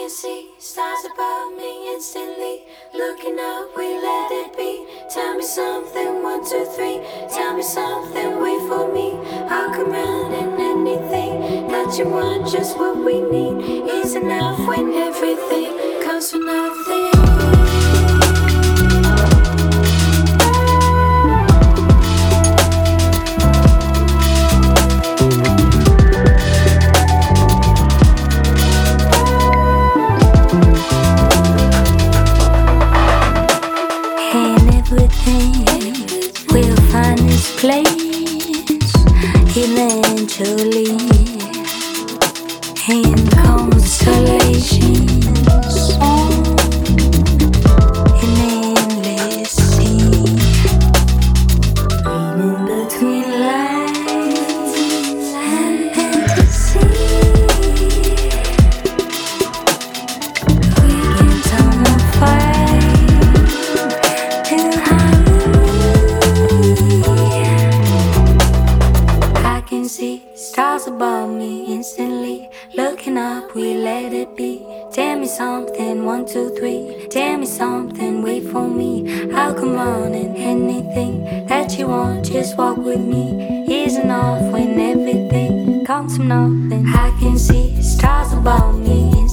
can see stars above me instantly. Looking up, we let it be. Tell me something, one, two, three. Tell me something, wait for me. I'll come round and anything that you want, just what we need is enough when everything comes from nothing. We'll find this place eventually in constellations, in endless sea, reading between lines and fantasy. We can turn the fire to see stars above me instantly. Looking up, we let it be. Tell me something, one, two, three. Tell me something, wait for me. I'll come on and anything that you want, just walk with me is enough when everything comes from nothing. I can see stars above me instantly.